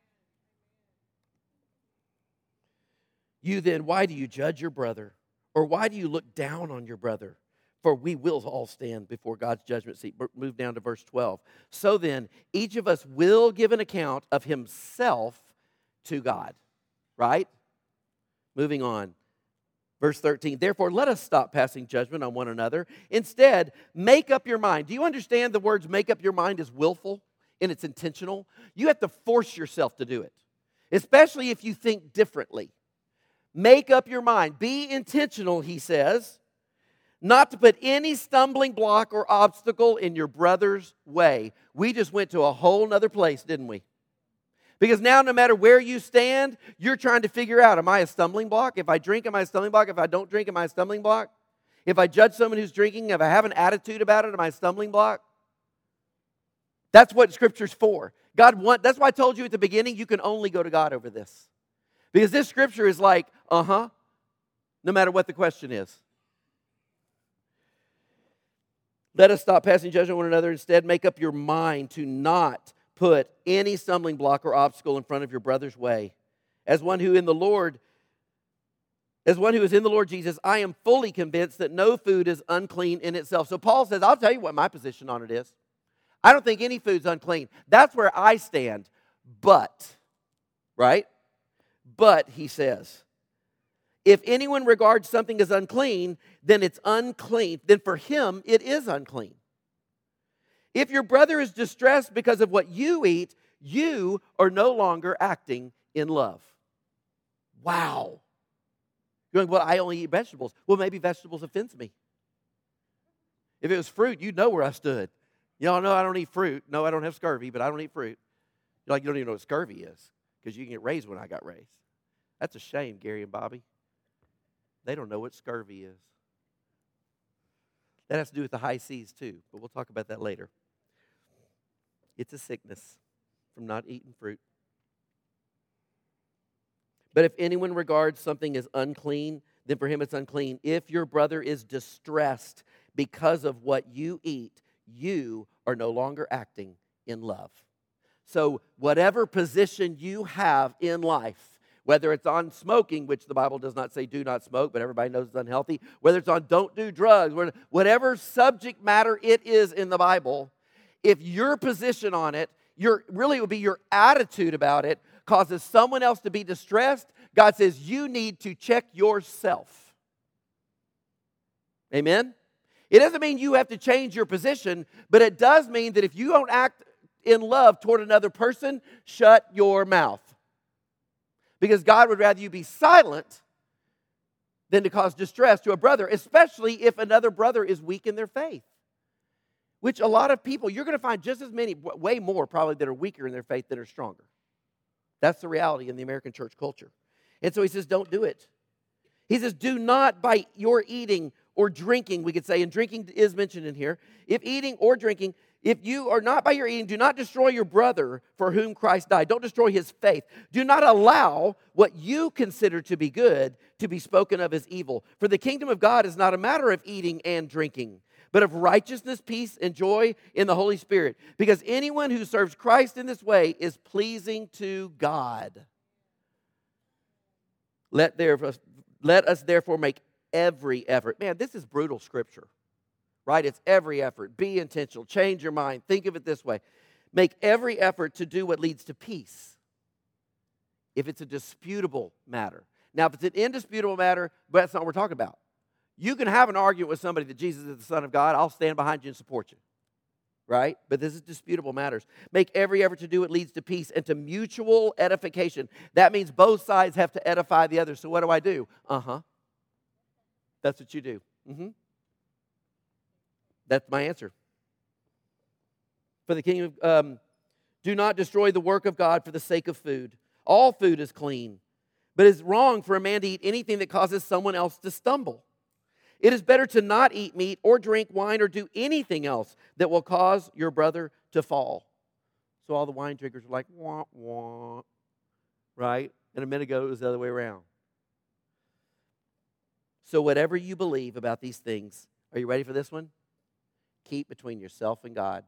You then, why do you judge your brother? Or why do you look down on your brother? For we will all stand before God's judgment seat. Move down to verse twelve. So then, each of us will give an account of himself to God. Right? Moving on. Verse thirteen. Therefore, let us stop passing judgment on one another. Instead, make up your mind. Do you understand the words make up your mind is willful and it's intentional? You have to force yourself to do it. Especially if you think differently. Make up your mind. Be intentional, he says, not to put any stumbling block or obstacle in your brother's way. We just went to a whole nother place, didn't we? Because now no matter where you stand, you're trying to figure out, am I a stumbling block? If I drink, am I a stumbling block? If I don't drink, am I a stumbling block? If I judge someone who's drinking, if I have an attitude about it, am I a stumbling block? That's what Scripture's for. God want, that's why I told you at the beginning, you can only go to God over this. Because this Scripture is like, uh-huh, no matter what the question is. Let us stop passing judgment on one another. Instead, make up your mind to not put any stumbling block or obstacle in front of your brother's way. As one who in the Lord, as one who is in the Lord Jesus, I am fully convinced that no food is unclean in itself. So Paul says, I'll tell you what my position on it is. I don't think any food's unclean. That's where I stand. But, right? But, he says, if anyone regards something as unclean, then it's unclean. Then for him, it is unclean. If your brother is distressed because of what you eat, you are no longer acting in love. Wow. You're going, well, I only eat vegetables. Well, maybe vegetables offends me. If it was fruit, you'd know where I stood. Y'all know I don't eat fruit. No, I don't have scurvy, but I don't eat fruit. You're like, you don't even know what scurvy is because you can get raised when I got raised. That's a shame, Gary and Bobby. They don't know what scurvy is. That has to do with the high seas too, but we'll talk about that later. It's a sickness from not eating fruit. But if anyone regards something as unclean, then for him it's unclean. If your brother is distressed because of what you eat, you are no longer acting in love. So whatever position you have in life, whether it's on smoking, which the Bible does not say do not smoke, but everybody knows it's unhealthy, whether it's on don't do drugs, whatever subject matter it is in the Bible, if your position on it, your really it would be your attitude about it, causes someone else to be distressed, God says you need to check yourself. Amen? It doesn't mean you have to change your position, but it does mean that if you don't act in love toward another person, shut your mouth. Because God would rather you be silent than to cause distress to a brother, especially if another brother is weak in their faith. Which a lot of people, you're going to find just as many, way more probably, that are weaker in their faith than are stronger. That's the reality in the American church culture. And so he says, don't do it. He says, do not by your eating or drinking, we could say, and drinking is mentioned in here. If eating or drinking, if you are not by your eating, do not destroy your brother for whom Christ died. Don't destroy his faith. Do not allow what you consider to be good to be spoken of as evil. For the kingdom of God is not a matter of eating and drinking, but of righteousness, peace, and joy in the Holy Spirit. Because anyone who serves Christ in this way is pleasing to God. Let, there, let us therefore make every effort. Man, this is brutal scripture, right? It's every effort. Be intentional. Change your mind. Think of it this way. Make every effort to do what leads to peace if it's a disputable matter. Now, if it's an indisputable matter, but that's not what we're talking about. You can have an argument with somebody that Jesus is the Son of God. I'll stand behind you and support you, right? But this is disputable matters. Make every effort to do what leads to peace and to mutual edification. That means both sides have to edify the other. So what do I do? Uh-huh. That's what you do. Mm-hmm. That's my answer. For the kingdom of, um, do not destroy the work of God for the sake of food. All food is clean, but it's wrong for a man to eat anything that causes someone else to stumble. It is better to not eat meat or drink wine or do anything else that will cause your brother to fall. So all the wine drinkers are like, wah, wah, right? And a minute ago, it was the other way around. So whatever you believe about these things, are you ready for this one? Keep between yourself and God.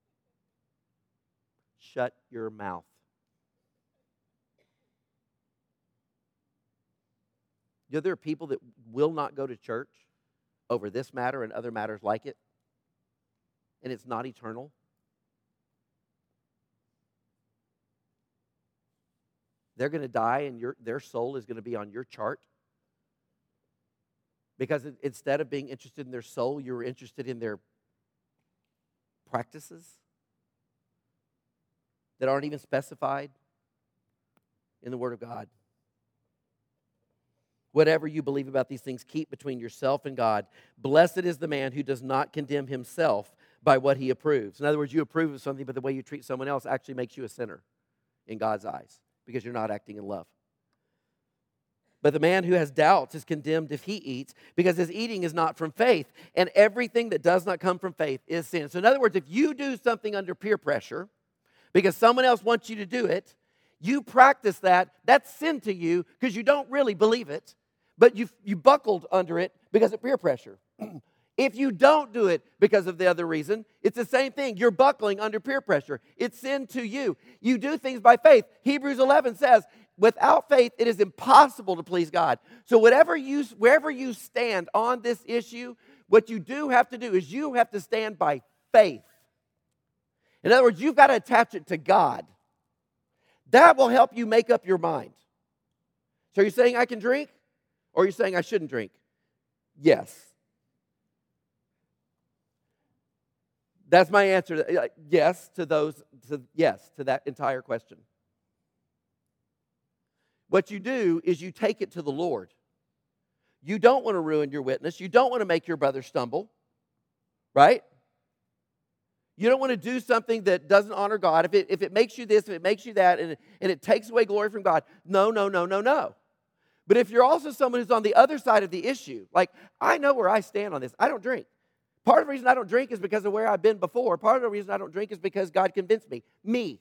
Shut your mouth. You know, there are people that will not go to church over this matter and other matters like it, and it's not eternal. They're going to die, and your, their soul is going to be on your chart. Because instead of being interested in their soul, you were interested in their practices that aren't even specified in the Word of God. Whatever you believe about these things, keep between yourself and God. Blessed is the man who does not condemn himself by what he approves. In other words, you approve of something, but the way you treat someone else actually makes you a sinner in God's eyes because you're not acting in love. But the man who has doubts is condemned if he eats, because his eating is not from faith, and everything that does not come from faith is sin. So in other words, if you do something under peer pressure because someone else wants you to do it, you practice that, that's sin to you because you don't really believe it, but you you buckled under it because of peer pressure. If you don't do it because of the other reason, it's the same thing. You're buckling under peer pressure. It's sin to you. You do things by faith. Hebrews eleven says, without faith, it is impossible to please God. So whatever you, wherever you stand on this issue, what you do have to do is you have to stand by faith. In other words, you've got to attach it to God. That will help you make up your mind. So are you saying I can drink? Or are you saying I shouldn't drink? Yes. That's my answer. Yes to those, to, yes to that entire question. What you do is you take it to the Lord. You don't want to ruin your witness. You don't want to make your brother stumble, right? You don't want to do something that doesn't honor God. If it, if it makes you this, if it makes you that, and it, and it takes away glory from God, no, no, no, no, no. But if you're also someone who's on the other side of the issue, like, I know where I stand on this. I don't drink. Part of the reason I don't drink is because of where I've been before. Part of the reason I don't drink is because God convinced me. Me.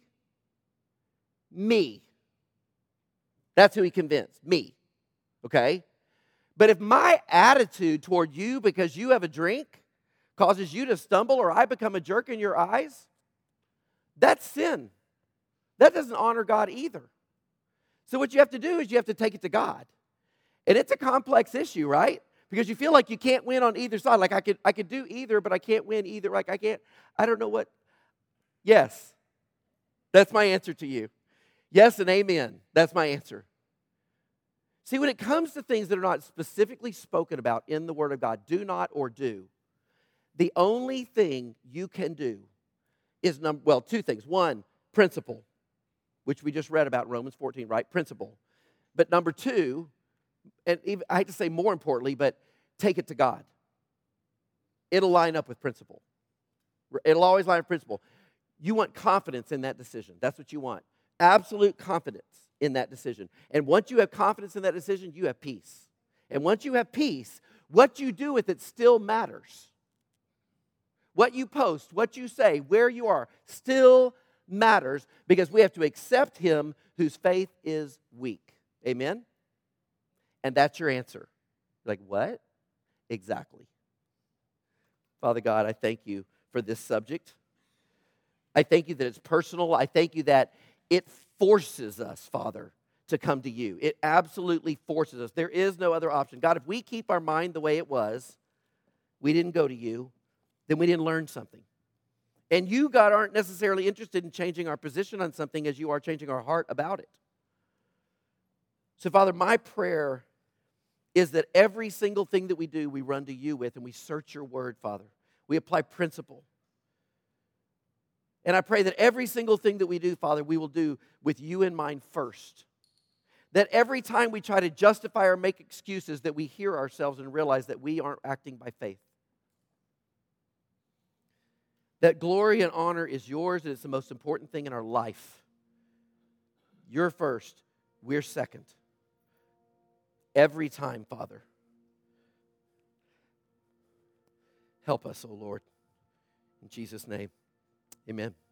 Me. That's who he convinced. Me. Okay? But if my attitude toward you because you have a drink causes you to stumble or I become a jerk in your eyes, that's sin. That doesn't honor God either. So what you have to do is you have to take it to God. And it's a complex issue, right? Because you feel like you can't win on either side. Like I could I could do either, but I can't win either. Like I can't, I don't know what. Yes. That's my answer to you. Yes and amen. That's my answer. See, when it comes to things that are not specifically spoken about in the Word of God, do not or do, the only thing you can do is, num- well, two things. One, principle, which we just read about in Romans fourteen, right? Principle. But number two, and even, I hate to say more importantly, but take it to God. It'll line up with principle. It'll always line up with principle. You want confidence in that decision. That's what you want. Absolute confidence in that decision. And once you have confidence in that decision, you have peace. And once you have peace, what you do with it still matters. What you post, what you say, where you are, still matters because we have to accept him whose faith is weak. Amen? And that's your answer. Like, what? Exactly. Father God, I thank you for this subject. I thank you that it's personal. I thank you that it forces us, Father, to come to you. It absolutely forces us. There is no other option. God, if we keep our mind the way it was, we didn't go to you, then we didn't learn something. And you, God, aren't necessarily interested in changing our position on something as you are changing our heart about it. So, Father, my prayer is that every single thing that we do, we run to you with and we search your word, Father. We apply principle. And I pray that every single thing that we do, Father, we will do with you in mind first. That every time we try to justify or make excuses, that we hear ourselves and realize that we aren't acting by faith. That glory and honor is yours and it's the most important thing in our life. You're first, we're second. Every time, Father. Help us, O Lord. In Jesus' name, amen.